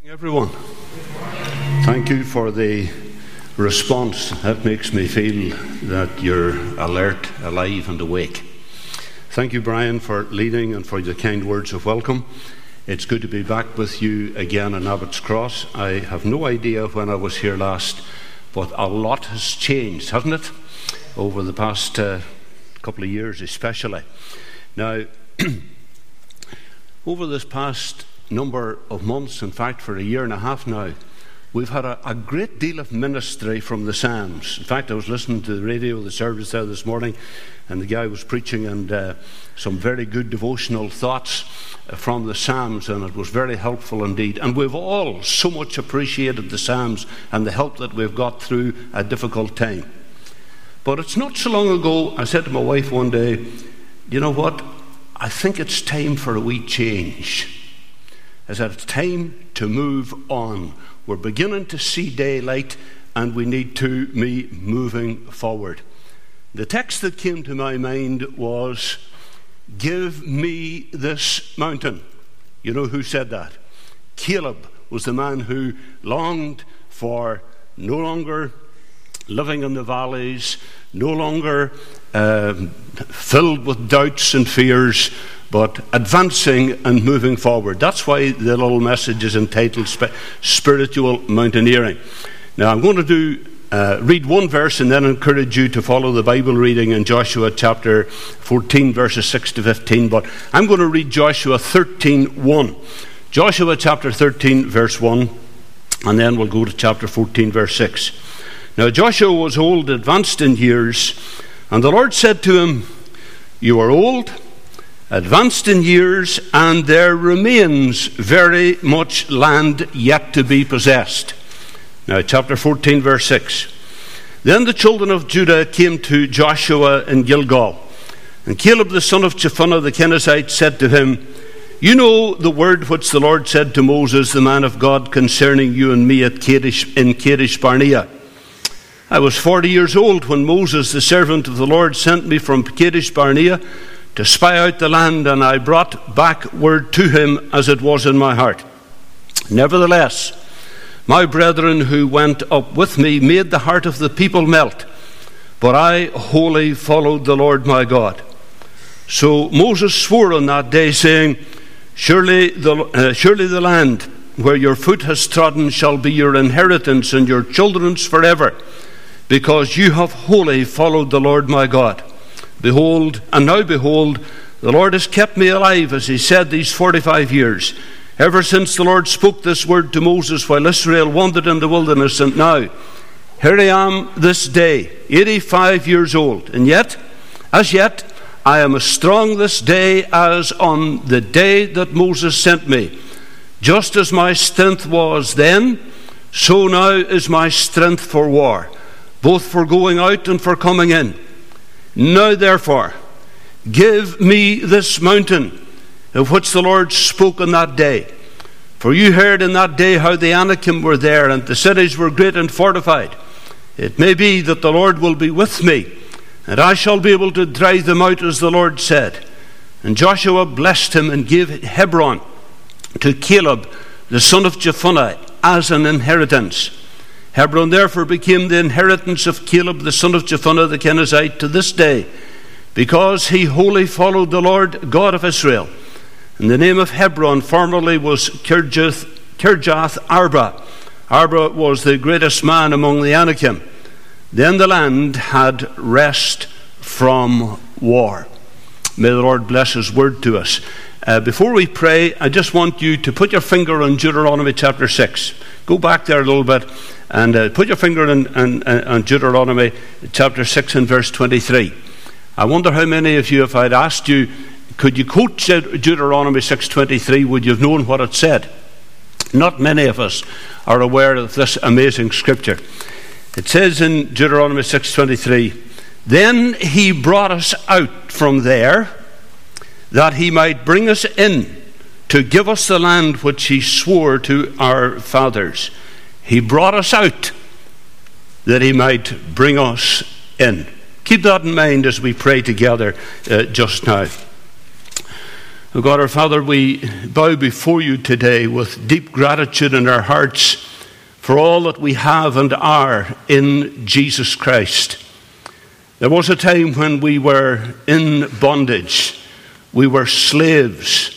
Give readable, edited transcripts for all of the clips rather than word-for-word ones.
Everyone, thank you for the response. That makes me feel that you're alert, alive and awake. Thank you, Brian, for leading and for the kind words of welcome. It's good to be back with you again in Abbott's Cross. I have no idea when I was here last, but a lot has changed, hasn't it, over the past couple of years especially. Now, over this past number of months, in fact for a year and a half now, we've had a great deal of ministry from the Psalms. In fact, I was listening to the radio, the service there this morning, and the guy was preaching and some very good devotional thoughts from the Psalms, and it was very helpful indeed. And we've all so much appreciated the Psalms and the help that we've got through a difficult time. But it's not so long ago I said to my wife one day, you know what, I think it's time for a wee change. I said, it's time to move on. We're beginning to see daylight and we need to be moving forward. The text that came to my mind was, give me this mountain. You know who said that? Caleb was the man who longed for no longer living in the valleys, no longer filled with doubts and fears, but advancing and moving forward. That's why the little message is entitled Spiritual Mountaineering. Now I'm going to read one verse and then encourage you to follow the Bible reading in Joshua chapter 14 verses 6 to 15, but I'm going to read Joshua 13:1. Joshua chapter 13 verse 1, and then we'll go to chapter 14 verse 6. Now Joshua was old, advanced in years, and the Lord said to him, you are old, advanced in years, and there remains very much land yet to be possessed. Now chapter 14 verse 6. Then the children of Judah came to Joshua in Gilgal, and Caleb the son of Jephunneh the Kenizzite said to him, you know the word which the Lord said to Moses the man of God concerning you and me in Kadesh Barnea. I was 40 years old when Moses the servant of the Lord sent me from Kadesh Barnea to spy out the land, and I brought back word to him as it was in my heart. Nevertheless, my brethren who went up with me made the heart of the people melt, but I wholly followed the Lord my God. So Moses swore on that day, saying, surely the land where your foot has trodden shall be your inheritance and your children's forever, because you have wholly followed the Lord my God. Behold, the Lord has kept me alive, as he said, these 45 years, ever since the Lord spoke this word to Moses while Israel wandered in the wilderness. And now, here I am this day, 85 years old, and as yet, I am as strong this day as on the day that Moses sent me. Just as my strength was then, so now is my strength for war, both for going out and for coming in. Now therefore, give me this mountain of which the Lord spoke on that day. For you heard in that day how the Anakim were there, and the cities were great and fortified. It may be that the Lord will be with me, and I shall be able to drive them out as the Lord said. And Joshua blessed him and gave Hebron to Caleb the son of Jephunneh as an inheritance. Hebron therefore became the inheritance of Caleb the son of Jephunneh the Kenizzite to this day, because he wholly followed the Lord God of Israel. And the name of Hebron formerly was Kirjath Arba. Arba was the greatest man among the Anakim. Then the land had rest from war. May the Lord bless his word to us. Before we pray, I just want you to put your finger on Deuteronomy chapter 6. Go back there a little bit and put your finger on Deuteronomy chapter 6 and verse 23. I wonder how many of you, if I'd asked you, could you quote Deuteronomy 6:23, would you have known what it said? Not many of us are aware of this amazing scripture. It says in Deuteronomy 6:23, then he brought us out from there, that he might bring us in to give us the land which he swore to our fathers. He brought us out that he might bring us in. Keep that in mind as we pray together just now. Oh God, our Father, we bow before you today with deep gratitude in our hearts for all that we have and are in Jesus Christ. There was a time when we were in bondage. We were slaves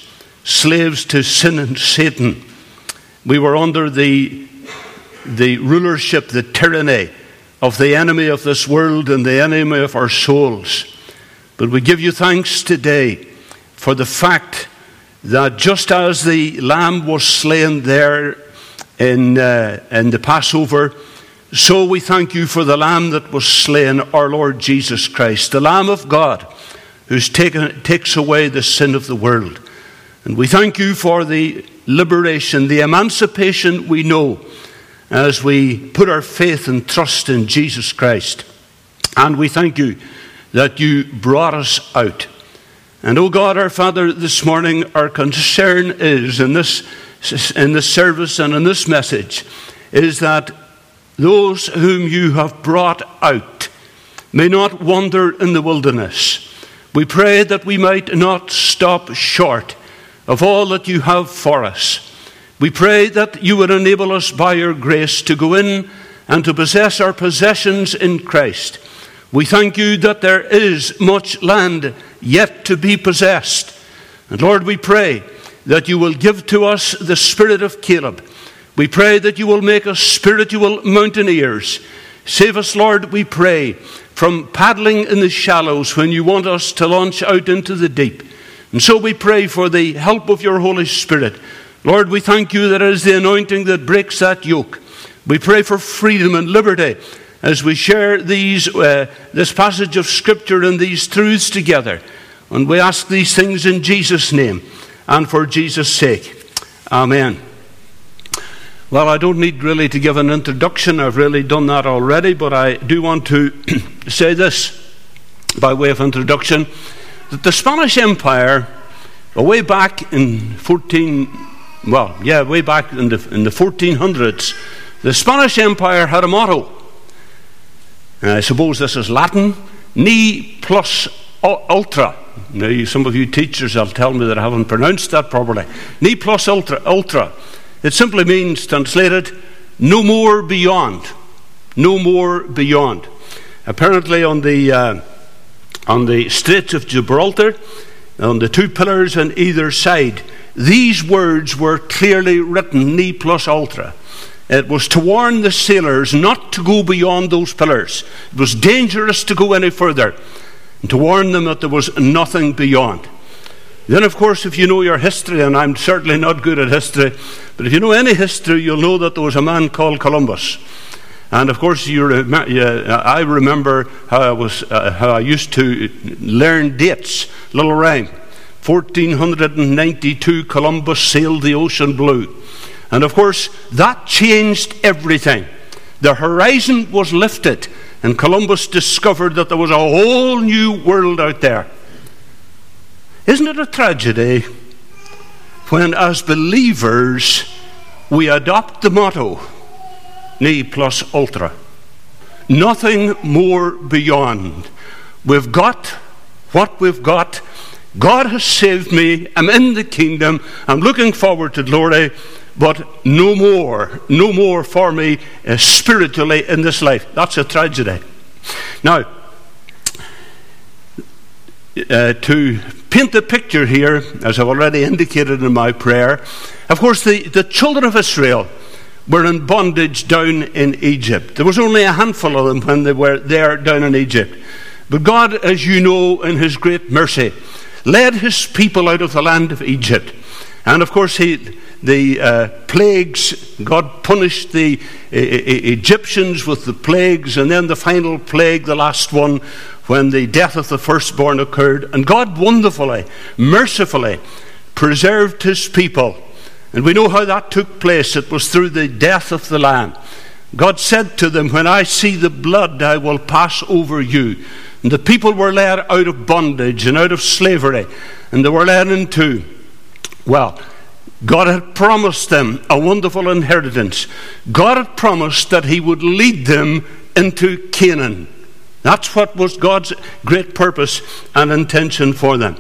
to sin and Satan. We were under the rulership, the tyranny of the enemy of this world and the enemy of our souls. But we give you thanks today for the fact that just as the lamb was slain there in the Passover, so we thank you for the lamb that was slain, our Lord Jesus Christ, the Lamb of God, who takes away the sin of the world. And we thank you for the liberation, the emancipation we know as we put our faith and trust in Jesus Christ. And we thank you that you brought us out. And, oh God, our Father, this morning our concern is, in this service and in this message, is that those whom you have brought out may not wander in the wilderness. We pray that we might not stop short of all that you have for us. We pray that you would enable us by your grace to go in and to possess our possessions in Christ. We thank you that there is much land yet to be possessed. And Lord, we pray that you will give to us the spirit of Caleb. We pray that you will make us spiritual mountaineers. Save us, Lord, we pray, from paddling in the shallows when you want us to launch out into the deep. And so we pray for the help of your Holy Spirit. Lord, we thank you that it is the anointing that breaks that yoke. We pray for freedom and liberty as we share this passage of Scripture and these truths together. And we ask these things in Jesus' name and for Jesus' sake. Amen. Well, I don't need really to give an introduction. I've really done that already, but I do want to say this by way of introduction, that the Spanish Empire, way back in way back in the 1400s, the Spanish Empire had a motto. I suppose this is Latin, ne plus ultra. Now, some of you teachers will tell me that I haven't pronounced that properly. Ne plus ultra. It simply means, translated, no more beyond. No more beyond. Apparently on the Straits of Gibraltar, on the two pillars on either side, these words were clearly written, ne plus ultra. It was to warn the sailors not to go beyond those pillars. It was dangerous to go any further, and to warn them that there was nothing beyond. Then, of course, if you know your history, and I'm certainly not good at history, but if you know any history, you'll know that there was a man called Columbus. And of course, I remember how I used to learn dates, little rhyme. 1492, Columbus sailed the ocean blue. And of course, that changed everything. The horizon was lifted, and Columbus discovered that there was a whole new world out there. Isn't it a tragedy when, as believers, we adopt the motto, ne plus ultra? Nothing more beyond. We've got what we've got. God has saved me. I'm in the kingdom. I'm looking forward to glory. But no more for me spiritually in this life. That's a tragedy. Now, to paint the picture here, as I've already indicated in my prayer, of course the children of Israel were in bondage down in Egypt. There was only a handful of them when they were there down in Egypt. But God, as you know, in his great mercy, led his people out of the land of Egypt. And of course the plagues, God punished the Egyptians with the plagues, and then the final plague, the last one, when the death of the firstborn occurred. And God wonderfully, mercifully preserved his people. And we know how that took place. It was through the death of the Lamb. God said to them, when I see the blood, I will pass over you. And the people were led out of bondage and out of slavery. And they were led into, God had promised them a wonderful inheritance. God had promised that he would lead them into Canaan. That's what was God's great purpose and intention for them.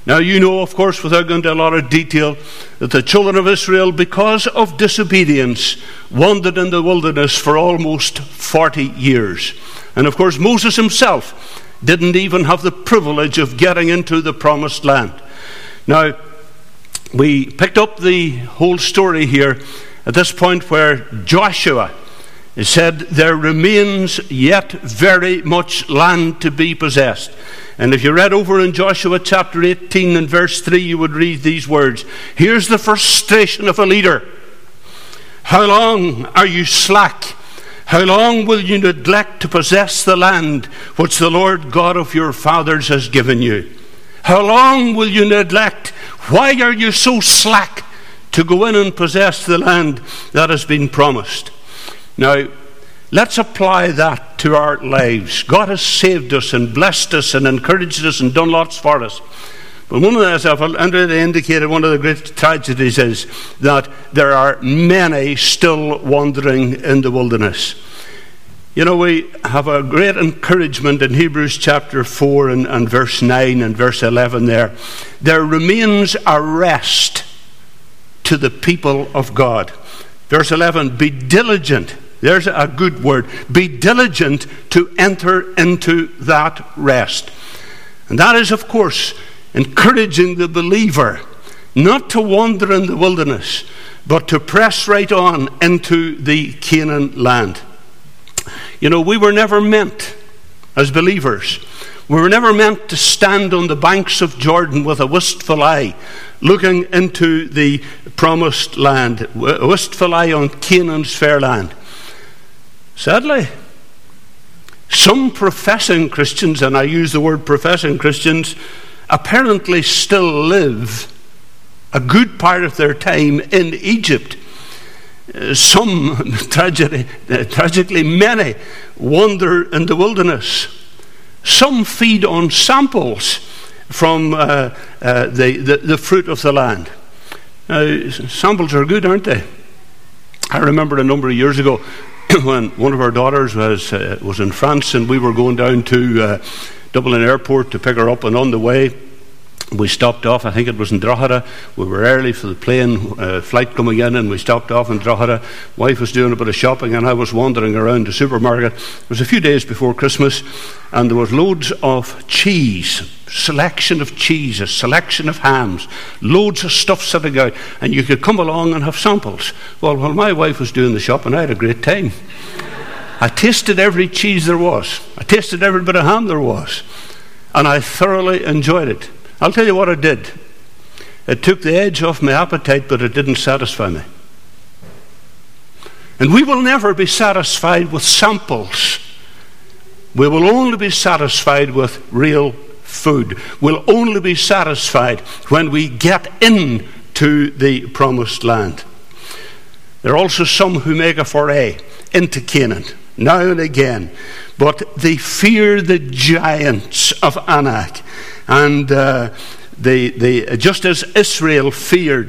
Now you know, of course, without going into a lot of detail, that the children of Israel, because of disobedience, wandered in the wilderness for almost 40 years. And of course, Moses himself didn't even have the privilege of getting into the promised land. Now, we picked up the whole story here at this point where Joshua said, there remains yet very much land to be possessed. And if you read over in Joshua chapter 18 and verse 3, you would read these words. Here's the frustration of a leader. How long are you slack? How long will you neglect to possess the land which the Lord God of your fathers has given you? How long will you neglect? Why are you so slack to go in and possess the land that has been promised? Now, let's apply that to our lives. God has saved us and blessed us and encouraged us and done lots for us. But one of the, as I've already indicated, one of the great tragedies is that there are many still wandering in the wilderness. You know, we have a great encouragement in Hebrews chapter 4 and verse 9 and verse 11 there. There remains a rest to the people of God. Verse 11, be diligent. There's a good word. Be diligent to enter into that rest. And that is, of course, encouraging the believer not to wander in the wilderness, but to press right on into the Canaan land. You know, we were never meant, as believers, we were never meant to stand on the banks of Jordan with a wistful eye, looking into the promised land, a wistful eye on Canaan's fair land. Sadly, some professing Christians, and I use the word professing Christians, apparently still live a good part of their time in Egypt. Some, tragically many, wander in the wilderness. Some feed on samples from the fruit of the land. Now, samples are good, aren't they? I remember a number of years ago when one of our daughters was in France, and we were going down to Dublin Airport to pick her up, and on the way we stopped off. I think it was in Drogheda. We were early for the plane flight coming in, and we stopped off in Drogheda. Wife was doing a bit of shopping, and I was wandering around the supermarket. It was a few days before Christmas, and there was loads of cheese, selection of cheeses, selection of hams, loads of stuff sitting out, and you could come along and have samples. Well, while my wife was doing the shopping, I had a great time. I tasted every cheese there was. I tasted every bit of ham there was, and I thoroughly enjoyed it. I'll tell you what it did. It took the edge off my appetite, but it didn't satisfy me. And we will never be satisfied with samples. We will only be satisfied with real food. We'll only be satisfied when we get into the promised land. There are also some who make a foray into Canaan, now and again, but they fear the giants of Anak. And just as Israel feared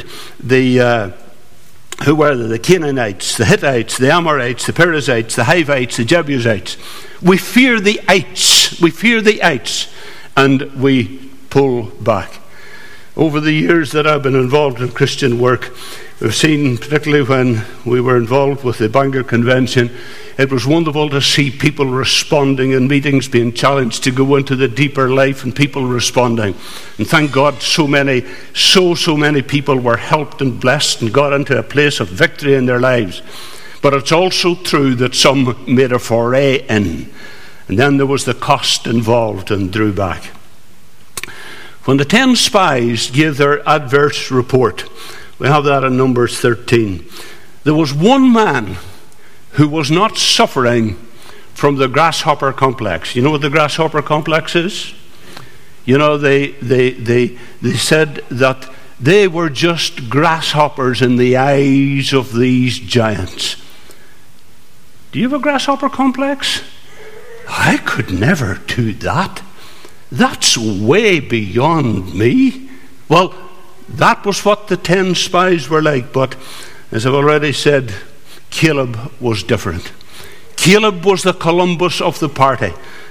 who were they? The Canaanites, the Hittites, the Amorites, the Perizzites, the Hivites, the Jebusites. We fear the ites. We fear the ites, and we pull back. Over the years that I've been involved in Christian work, we've seen, particularly when we were involved with the Bangor Convention, it was wonderful to see people responding in meetings, being challenged to go into the deeper life, and people responding. And thank God so many people were helped and blessed and got into a place of victory in their lives. But it's also true that some made a foray in, and then there was the cost involved and drew back. When the 10 spies gave their adverse report, we have that in Numbers 13, there was one man who was not suffering from the grasshopper complex. You know what the grasshopper complex is? You know, they said that they were just grasshoppers in the eyes of these giants. Do you have a grasshopper complex? I could never do that. That's way beyond me. Well, that was what the 10 spies were like, but as I've already said, Caleb was different. Caleb was the Columbus of the party.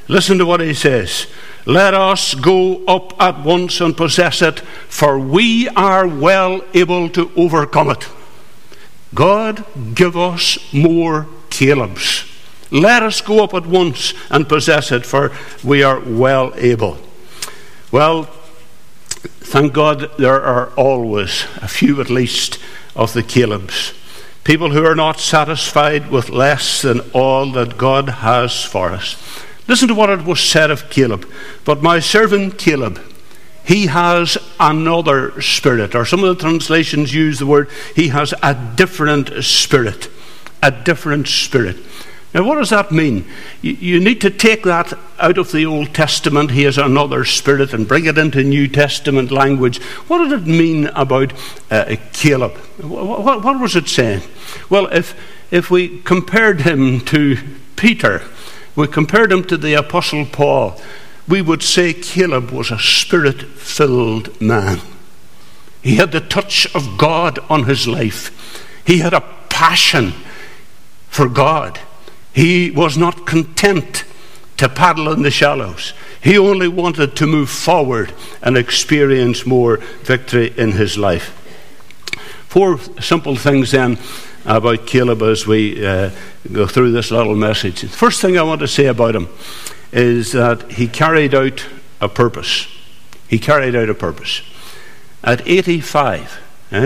Listen to what he says. Let us go up at once and possess it, for we are well able to overcome it. God, give us more Calebs. Let us go up at once and possess it, for we are well able. Well, thank God there are always a few at least of the Calebs. People who are not satisfied with less than all that God has for us. Listen to what it was said of Caleb. But my servant Caleb, he has another spirit. Or some of the translations use the word, he has a different spirit. A different spirit. Now what does that mean? You need to take that out of the Old Testament, he has another spirit, and bring it into New Testament language. What did it mean about Caleb? What was it saying? Well, if we compared him to Peter, we compared him to the Apostle Paul, we would say Caleb was a spirit-filled man. He had the touch of God on his life. He had a passion for God. He was not content to paddle in the shallows. He only wanted to move forward and experience more victory in his life. 4 simple things then about Caleb as we go through this little message. The first thing I want to say about him is that he carried out a purpose. He carried out a purpose. At 85,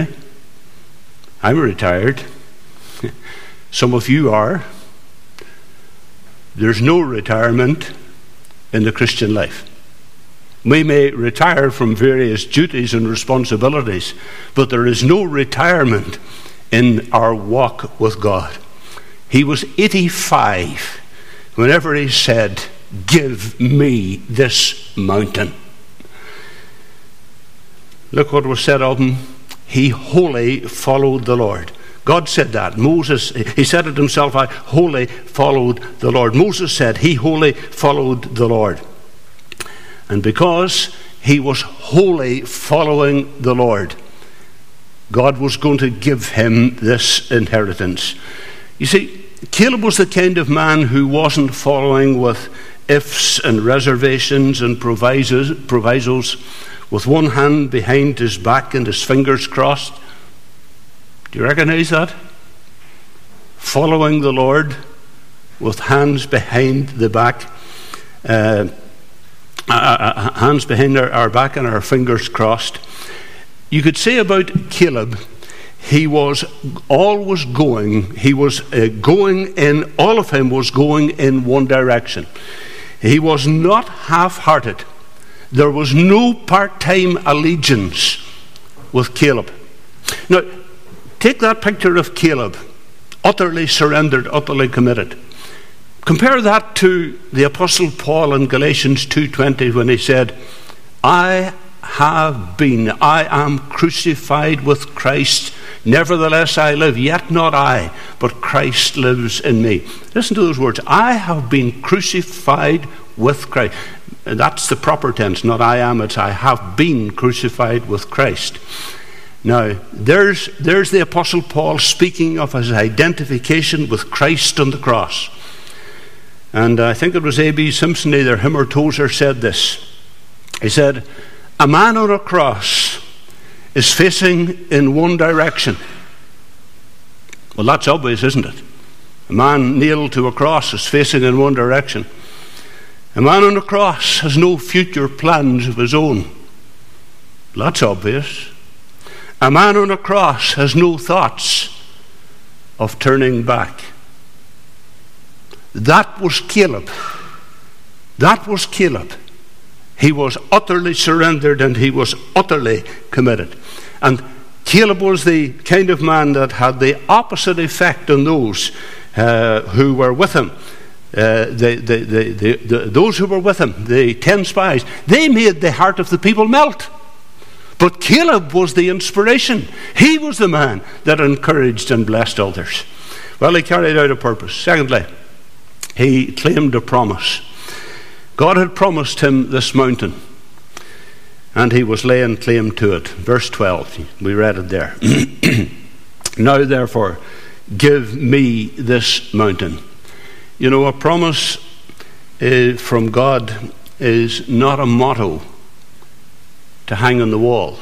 I'm retired. Some of you are. There's no retirement in the Christian life. We may retire from various duties and responsibilities, but there is no retirement in our walk with God. He was 85 whenever he said, give me this mountain. Look what was said of him. He wholly followed the Lord. God said that. Moses, he said it himself, I wholly followed the Lord. Moses said he wholly followed the Lord. And because he was wholly following the Lord, God was going to give him this inheritance. You see, Caleb was the kind of man who wasn't following with ifs and reservations and provisos, with one hand behind his back and his fingers crossed. Do you recognize that? Following the Lord with hands behind the back, hands behind our back and our fingers crossed. You could say about Caleb, he was always going. He was going in. All of him was going in one direction. He was not half-hearted. There was no part-time allegiance with Caleb. Now, take that picture of Caleb, utterly surrendered, utterly committed. Compare that to the Apostle Paul in Galatians 2:20 when he said, I am crucified with Christ. Nevertheless I live, yet not I, but Christ lives in me. Listen to those words. I have been crucified with Christ. That's the proper tense, not I am, it's I have been crucified with Christ. Now, there's the Apostle Paul speaking of his identification with Christ on the cross. And I think it was A.B. Simpson, either him or Tozer, said this. He said, a man on a cross is facing in one direction. Well, that's obvious, isn't it? A man nailed to a cross is facing in one direction. A man on a cross has no future plans of his own. That's obvious. A man on a cross has no thoughts of turning back. That was Caleb. That was Caleb. He was utterly surrendered and he was utterly committed. And Caleb was the kind of man that had the opposite effect on those who were with him. Those who were with him, the 10 spies, they made the heart of the people melt. But Caleb was the inspiration. He was the man that encouraged and blessed others. Well, he carried out a purpose. Secondly, he claimed a promise. God had promised him this mountain, and he was laying claim to it. Verse 12, we read it there. Now, therefore, give me this mountain. You know, a promise from God is not a motto to hang on the wall.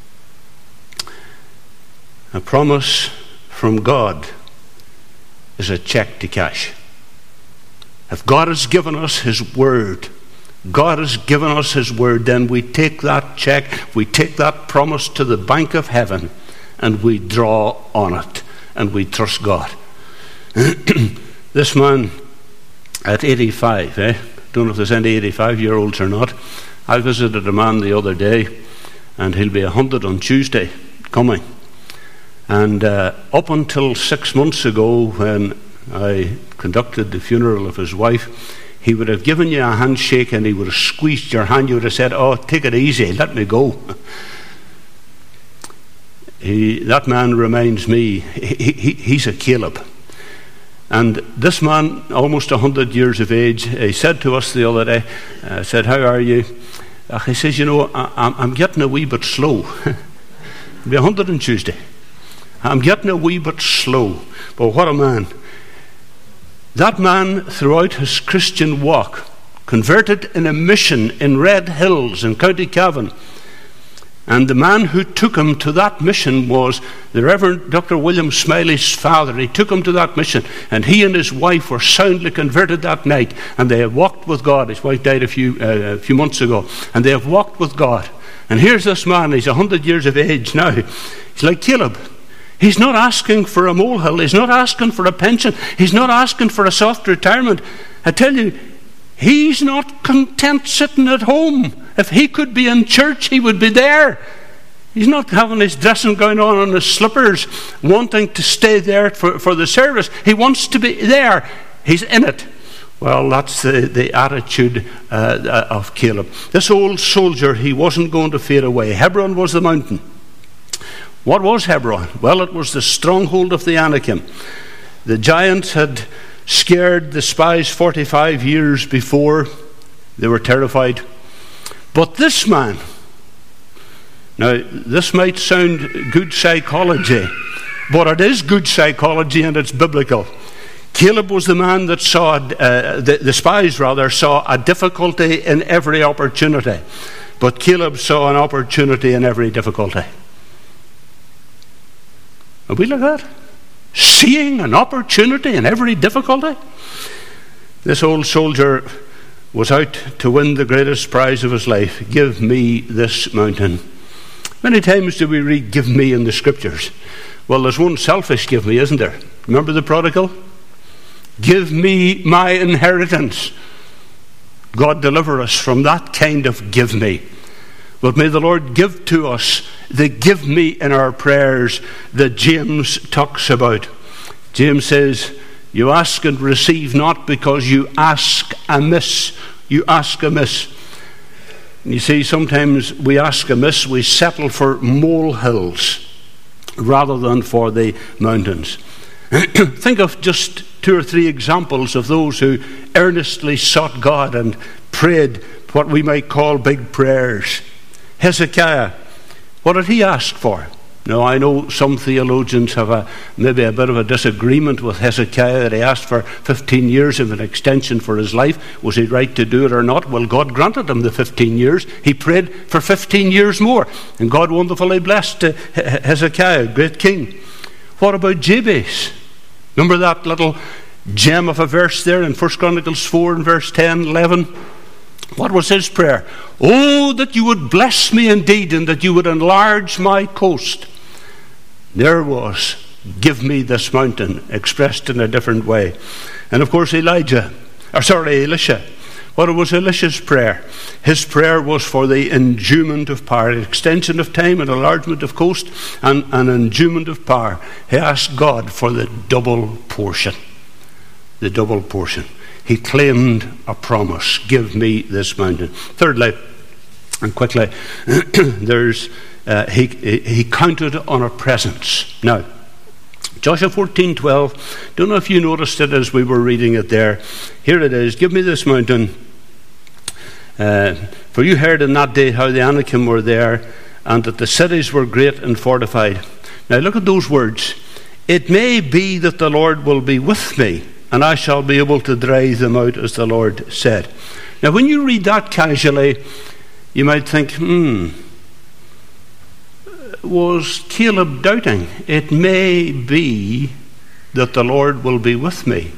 A promise from God is a check to cash. If God has given us His word, God has given us His word, then we take that check, we take that promise to the bank of heaven, and we draw on it, and we trust God. This man at 85, don't know if there's any 85-year-olds or not. I visited a man the other day, and he'll be 100 on Tuesday coming. And up until 6 months ago, when I conducted the funeral of his wife, he would have given you a handshake and he would have squeezed your hand. You would have said, "Oh, take it easy, let me go." That man reminds me, he's a Caleb. And this man, almost 100 years of age, he said to us the other day, I said, "How are you?" He says, "You know, I'm getting a wee bit slow." I'll be 100 on Tuesday. "I'm getting a wee bit slow." But what a man. That man, throughout his Christian walk, converted in a mission in Red Hills in County Cavan. And the man who took him to that mission was the Reverend Dr. William Smiley's father. He took him to that mission, and he and his wife were soundly converted that night, and they have walked with God. His wife died a few months ago, and they have walked with God. And here's this man, he's 100 years of age now. He's like Caleb. He's not asking for a molehill. He's not asking for a pension. He's not asking for a soft retirement. I tell you, he's not content sitting at home. If he could be in church, he would be there. He's not having his dressing gown on and his slippers, wanting to stay there for the service. He wants to be there. He's in it. Well, that's the attitude of Caleb. This old soldier, he wasn't going to fade away. Hebron was the mountain. What was Hebron? Well, it was the stronghold of the Anakim. The giants had scared the spies 45 years before. They were terrified. But this man, now this might sound good psychology, but it is good psychology and it's biblical. Caleb was the man that saw, the spies rather, saw a difficulty in every opportunity. But Caleb saw an opportunity in every difficulty. Are we like that? Seeing an opportunity in every difficulty? This old soldier was out to win the greatest prize of his life. Give me this mountain. Many times do we read "give me" in the scriptures. Well, there's one selfish "give me," isn't there? Remember the prodigal? Give me my inheritance. God deliver us from that kind of "give me." But may the Lord give to us the "give me" in our prayers that James talks about. James says, "You ask and receive not because you ask amiss." You ask amiss. You see, sometimes we ask amiss. We settle for molehills rather than for the mountains. Think of just 2 or 3 examples of those who earnestly sought God and prayed what we might call big prayers. Hezekiah, what did he ask for? Now, I know some theologians have maybe a bit of a disagreement with Hezekiah, that he asked for 15 years of an extension for his life. Was he right to do it or not? Well, God granted him the 15 years. He prayed for 15 years more, and God wonderfully blessed Hezekiah, great king. What about Jabez? Remember that little gem of a verse there in 1 Chronicles 4 and verse 10, 11? What was his prayer? "Oh, that you would bless me indeed, and that you would enlarge my coast." There was "give me this mountain," expressed in a different way. And of course Elisha. What was Elisha's prayer? His prayer was for the endowment of power, extension of time, and enlargement of coast, and an endowment of power. He asked God for the double portion. The double portion. He claimed a promise. Give me this mountain. Thirdly, and quickly, he counted on a presence. Now, Joshua 14:12. Don't know if you noticed it as we were reading it there. Here it is. Give me this mountain. For you heard in that day how the Anakim were there, and that the cities were great and fortified. Now look at those words. It may be that the Lord will be with me, and I shall be able to drive them out, as the Lord said. Now, when you read that casually, you might think, was Caleb doubting? It may be that the Lord will be with me.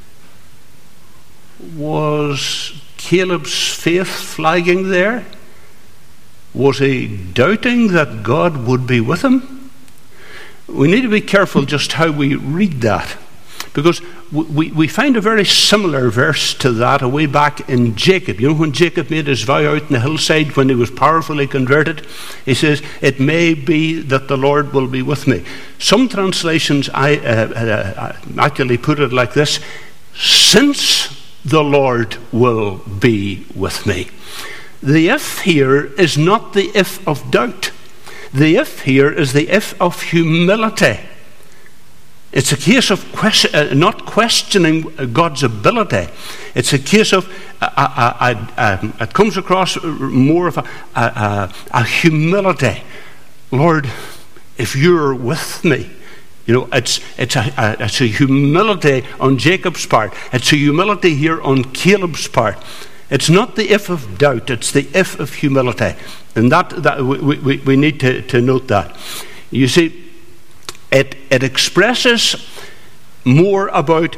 Was Caleb's faith flagging there? Was he doubting that God would be with him? We need to be careful just how we read that, because we find a very similar verse to that away back in Jacob. You know, when Jacob made his vow out in the hillside when he was powerfully converted, he says, it may be that the Lord will be with me. Some translations actually put it like this: since the Lord will be with me. The if here is not the if of doubt. The if here is the if of humility. It's a case of not questioning God's ability. It's a case of it comes across more of a humility. Lord, if you're with me. You know, it's a humility on Jacob's part. It's a humility here on Caleb's part. It's not the if of doubt, it's the if of humility. And that we need to note that. You see, it expresses more about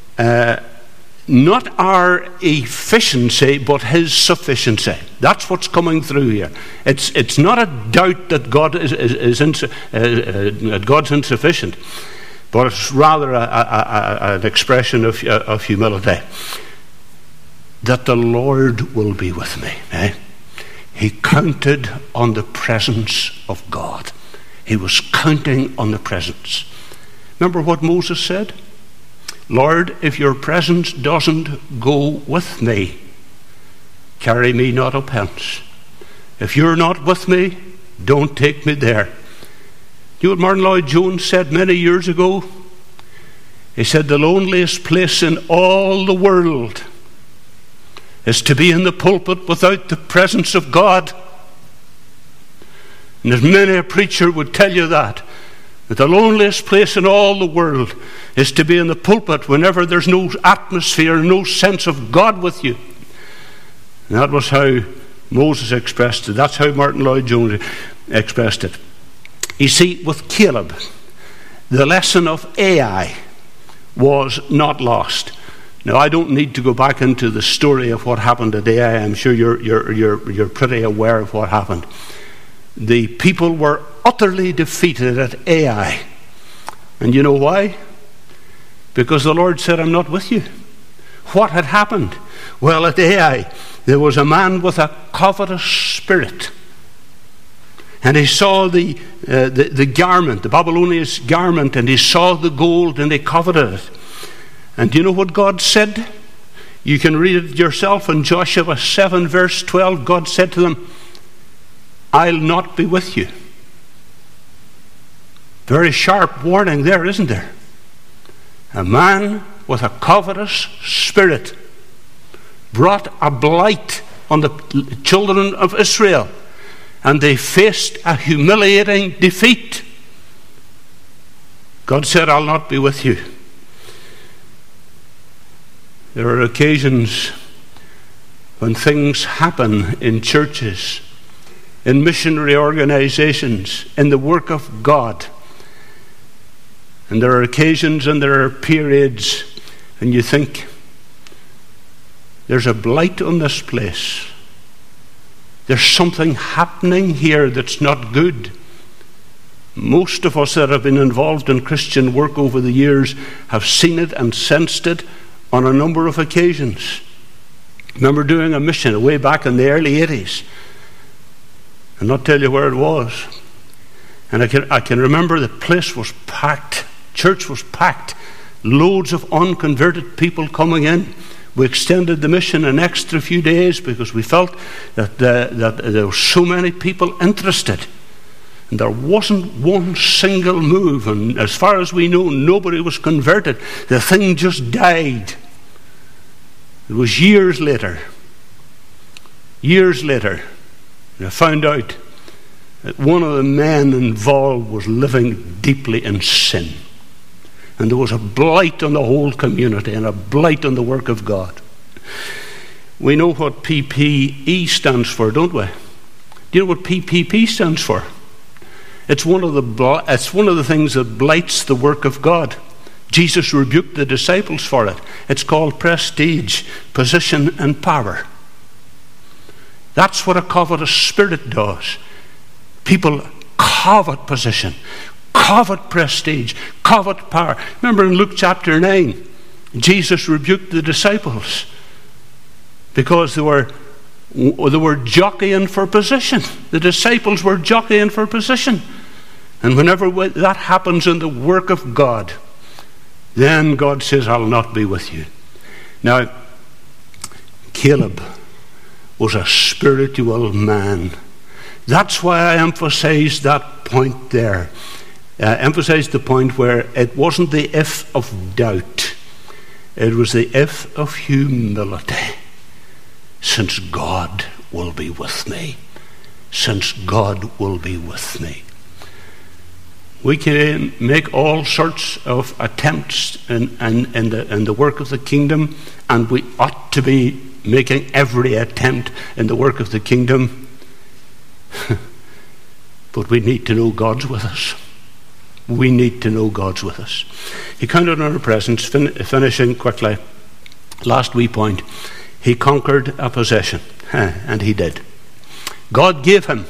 not our efficiency, but his sufficiency. That's what's coming through here. It's not a doubt that God that God's insufficient, but it's rather an expression of humility. That the Lord will be with me. He counted on the presence of God. He was counting on the presence. Remember what Moses said? Lord, if your presence doesn't go with me, carry me not up hence. If you're not with me, don't take me there. You know what Martin Lloyd-Jones said many years ago? He said, the loneliest place in all the world is to be in the pulpit without the presence of God. And as many a preacher would tell you that the loneliest place in all the world is to be in the pulpit whenever there's no atmosphere, no sense of God with you. And that was how Moses expressed it. That's how Martin Lloyd-Jones expressed it. You see, with Caleb, the lesson of Ai was not lost. Now, I don't need to go back into the story of what happened at Ai. I'm sure you're pretty aware of what happened. The people were utterly defeated at Ai. And you know why? Because the Lord said, I'm not with you. What had happened? Well, at Ai, there was a man with a covetous spirit. And he saw the garment, the Babylonian garment, and he saw the gold, and he coveted it. And do you know what God said? You can read it yourself in Joshua 7 verse 12. God said to them, I'll not be with you. Very sharp warning there, isn't there? A man with a covetous spirit brought a blight on the children of Israel, and they faced a humiliating defeat. God said, I'll not be with you. There are occasions when things happen in churches, in missionary organizations, in the work of God. And there are occasions and there are periods, and you think, there's a blight on this place. There's something happening here that's not good. Most of us that have been involved in Christian work over the years have seen it and sensed it on a number of occasions. I remember doing a mission way back in the early 80s. I'll not tell you where it was. And I can remember the place was packed. Church was packed. Loads of unconverted people coming in. We extended the mission an extra few days because we felt that there were so many people interested. And there wasn't one single move. And as far as we know, nobody was converted. The thing just died. It was years later, and I found out that one of the men involved was living deeply in sin. And there was a blight on the whole community and a blight on the work of God. We know what PPE stands for, don't we? Do you know what PPP stands for? It's one of the things that blights the work of God. Jesus rebuked the disciples for it. It's called prestige, position, and power. That's what a covetous spirit does. People covet position, covet prestige, covet power. Remember in Luke chapter 9, Jesus rebuked the disciples because they were jockeying for position. The disciples were jockeying for position. And whenever that happens in the work of God, then God says, I'll not be with you. Now, Caleb was a spiritual man. That's why I emphasized that point there. I emphasized the point where it wasn't the if of doubt. It was the if of humility. Since God will be with me. Since God will be with me. We can make all sorts of attempts in the work of the kingdom, and we ought to be making every attempt in the work of the kingdom. But we need to know God's with us. We need to know God's with us. He counted on our presence, finishing quickly. Last wee point. He conquered a possession, and he did. God gave him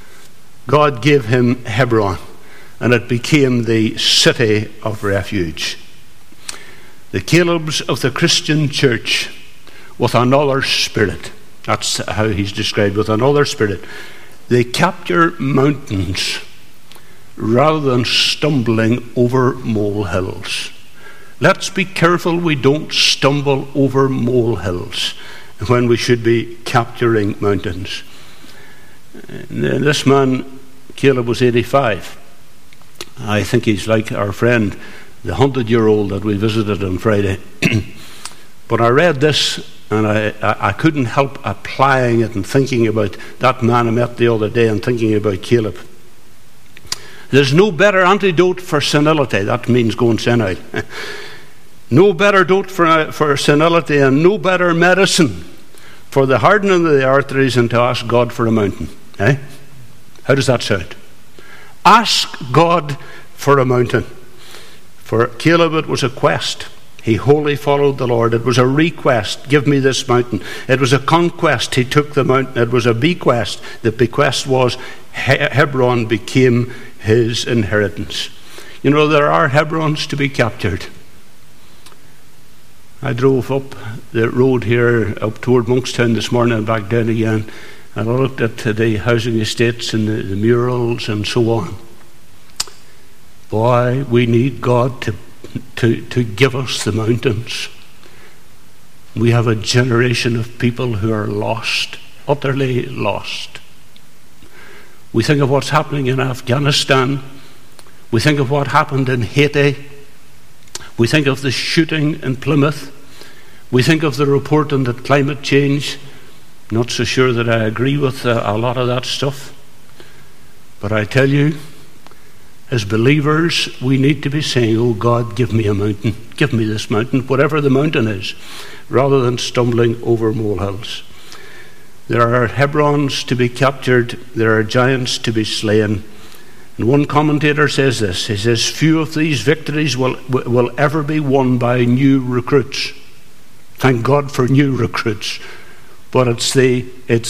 Hebron, and it became the city of refuge. The Calebs of the Christian church with another spirit. That's how he's described, with another spirit. They capture mountains rather than stumbling over molehills. Let's be careful we don't stumble over molehills when we should be capturing mountains. This man, Caleb, was 85. I think he's like our friend, the 100-year-old that we visited on Friday. But I read this and I couldn't help applying it and thinking about that man I met the other day and thinking about Caleb. There's no better antidote for senility. That means going senile. No better dote for senility and no better medicine for the hardening of the arteries than to ask God for a mountain. Eh? How does that sound? Ask God for a mountain. For Caleb it was a quest. He wholly followed the Lord. It was a request. Give me this mountain. It was a conquest. He took the mountain. It was a bequest. The bequest was Hebron became his inheritance. You know, there are Hebrons to be captured. I drove up the road here up toward Monkstown this morning and back down again, and I looked at the housing estates and the murals and so on. Boy, we need God to give us the mountains. We have a generation of people who are lost, utterly lost. We think of what's happening in Afghanistan. We think of what happened in Haiti. We think of the shooting in Plymouth. We think of the report on the climate change. Not so sure that I agree with a lot of that stuff. But I tell you, as believers, we need to be saying, oh God, give me a mountain. Give me this mountain, whatever the mountain is, rather than stumbling over molehills. There are Hebrons to be captured. There are giants to be slain. And one commentator says this. He says, few of these victories will ever be won by new recruits. Thank God for new recruits. But it's the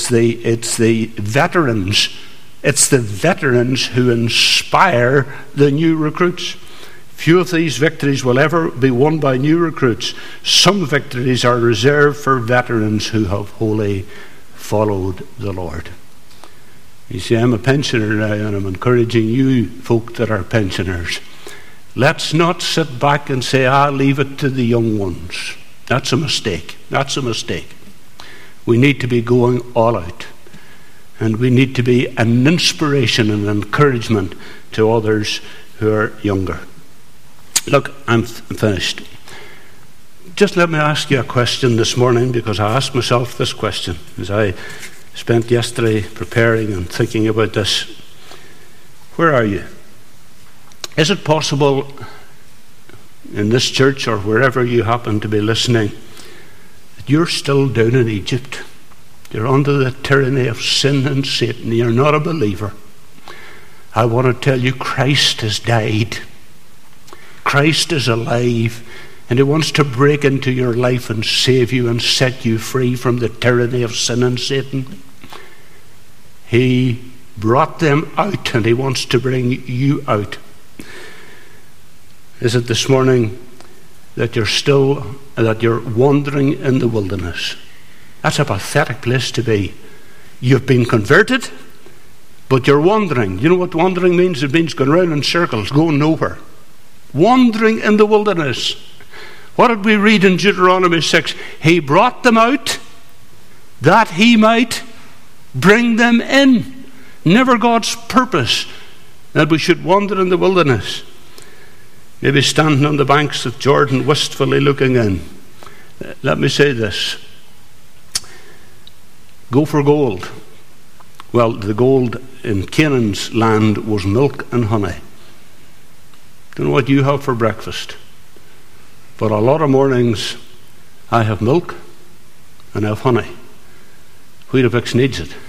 veterans. It's the veterans who inspire the new recruits. Few of these victories will ever be won by new recruits. Some victories are reserved for veterans who have wholly followed the Lord. You see, I'm a pensioner now, and I'm encouraging you folk that are pensioners. Let's not sit back and say, I'll leave it to the young ones. That's a mistake. That's a mistake. We need to be going all out. And we need to be an inspiration and encouragement to others who are younger. Look, I'm finished. Just let me ask you a question this morning, because I asked myself this question as I spent yesterday preparing and thinking about this. Where are you? Is it possible in this church or wherever you happen to be listening, that you're still down in Egypt. You're under the tyranny of sin and Satan. You're not a believer. I want to tell you, Christ has died. Christ is alive, and He wants to break into your life and save you and set you free from the tyranny of sin and Satan. He brought them out, and He wants to bring you out. Is it this morning that you're wandering in the wilderness? That's a pathetic place to be. You've been converted, but you're wandering. You know what wandering means? It means going round in circles, going nowhere. Wandering in the wilderness. What did we read in Deuteronomy 6? He brought them out that He might bring them in. Never God's purpose that we should wander in the wilderness. Maybe standing on the banks of Jordan, wistfully looking in. Let me say this. Go for gold. Well, the gold in Canaan's land was milk and honey. Don't know what you have for breakfast, but a lot of mornings I have milk and I have honey. Weetabix needs it.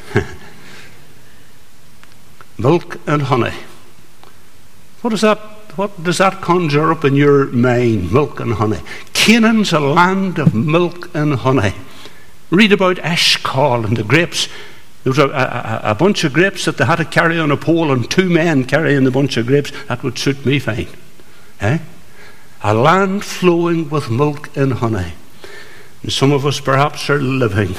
Milk and honey. What does that conjure up in your mind? Milk and honey. Canaan's a land of milk and honey. Read about Eshcol and the grapes. There was a bunch of grapes that they had to carry on a pole, and 2 men carrying the bunch of grapes. That would suit me fine. A land flowing with milk and honey. And some of us perhaps are living,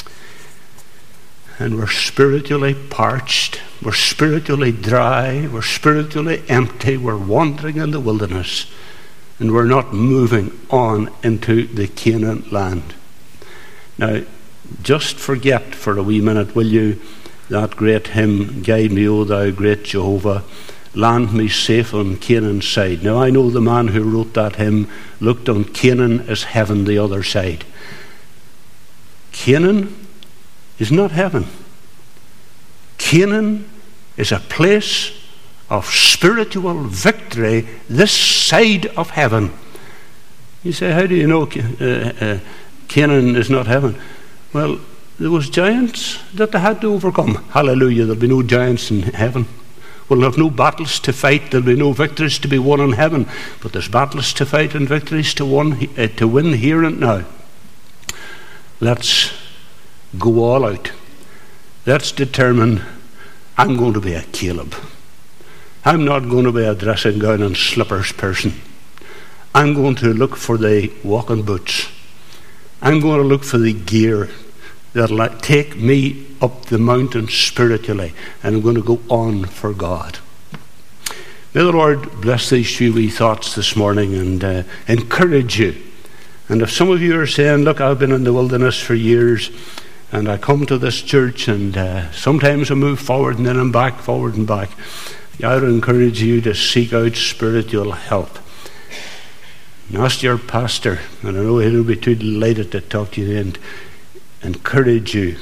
and we're spiritually parched, we're spiritually dry, we're spiritually empty, we're wandering in the wilderness, and we're not moving on into the Canaan land. Now, just forget for a wee minute, will you, that great hymn, Guide Me, O Thou Great Jehovah, land me safe on Canaan's side. Now, I know the man who wrote that hymn looked on Canaan as heaven the other side. Canaan is not heaven. Canaan is a place of spiritual victory this side of heaven. You say, how do you know Canaan is not heaven? Well, there was giants that they had to overcome. Hallelujah, there'll be no giants in heaven. We'll have no battles to fight. There'll be no victories to be won in heaven. But there's battles to fight and victories to win here and now. Let's go all out. Let's determine, I'm going to be a Caleb. I'm not going to be a dressing gown and slippers person. I'm going to look for the walking boots. I'm going to look for the gear that'll take me up the mountain spiritually, and I'm going to go on for God. May the Lord bless these few wee thoughts this morning and encourage you. And if some of you are saying, look, I've been in the wilderness for years, and I come to this church, and sometimes I move forward and then I'm back, forward and back, I would encourage you to seek out spiritual help. And ask your pastor, and I know he'll be too delighted to talk to you, and encourage you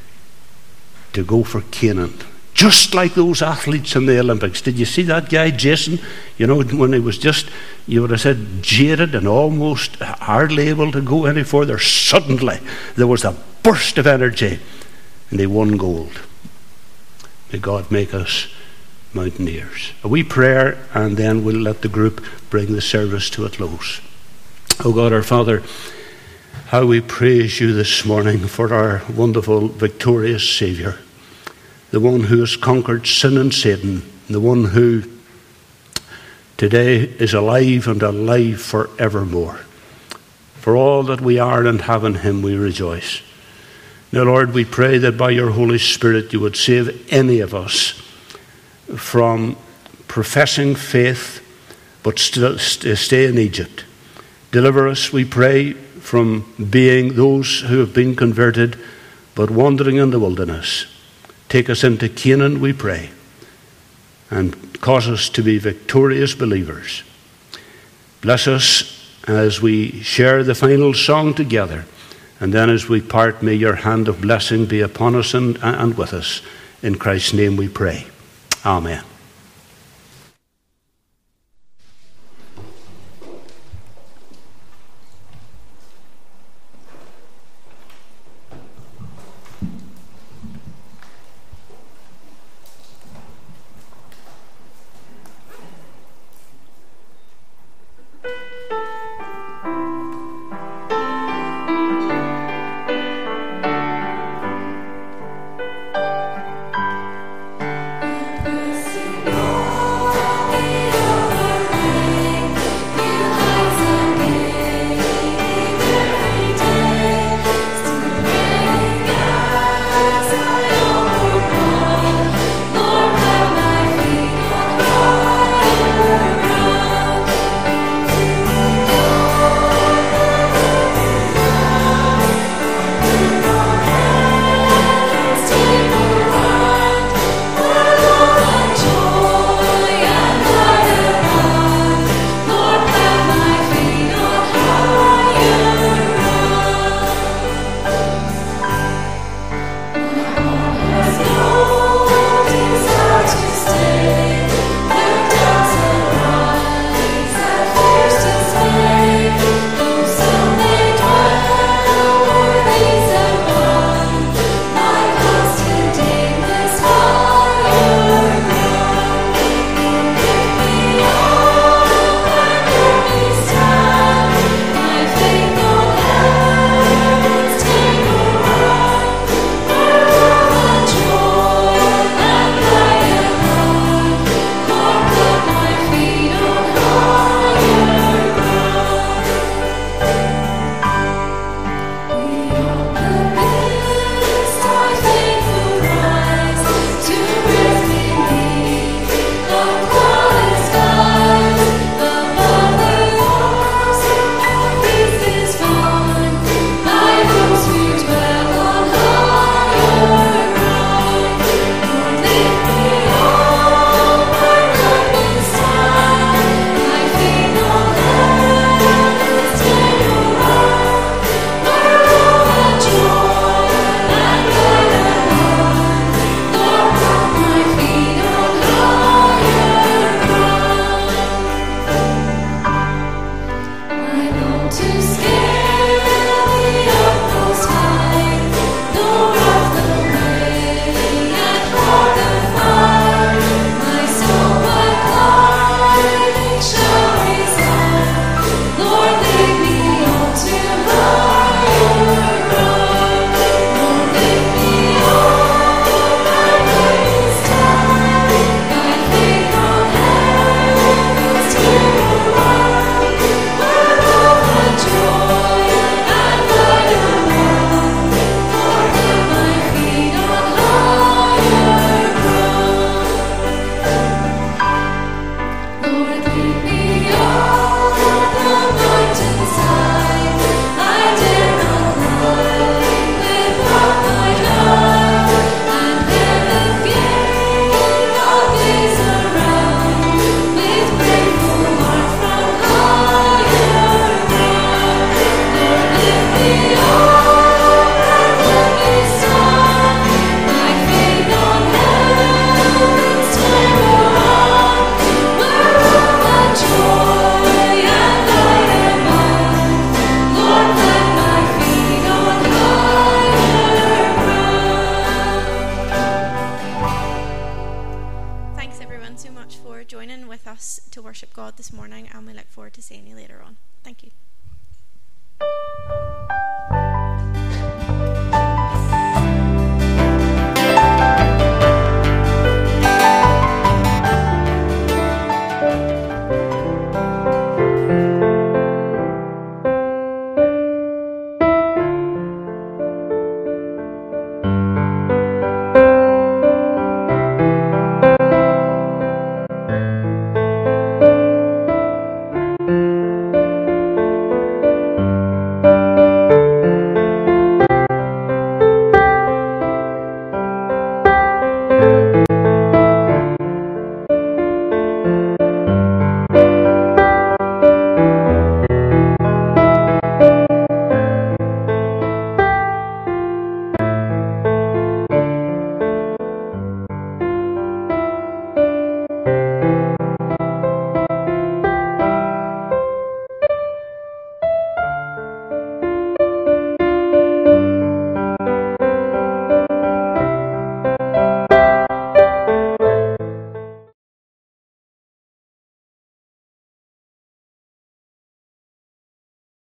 to go for Canaan. Just like those athletes in the Olympics. Did you see that guy, Jason? You know, when he was just, you would have said, jaded and almost hardly able to go any further. Suddenly, there was a burst of energy, and they won gold. May God make us mountaineers. A wee prayer, and then we'll let the group bring the service to a close. Oh God, our Father, how we praise you this morning for our wonderful, victorious Saviour, the one who has conquered sin and Satan, the one who today is alive and alive forevermore. For all that we are and have in him, we rejoice. Now, Lord, we pray that by your Holy Spirit you would save any of us from professing faith but still stay in Egypt. Deliver us, we pray, from being those who have been converted but wandering in the wilderness. Take us into Canaan, we pray, and cause us to be victorious believers. Bless us as we share the final song together, and then as we part, may your hand of blessing be upon us and with us. In Christ's name we pray. Amen. us to worship God this morning, and we look forward to seeing you later on. Thank you.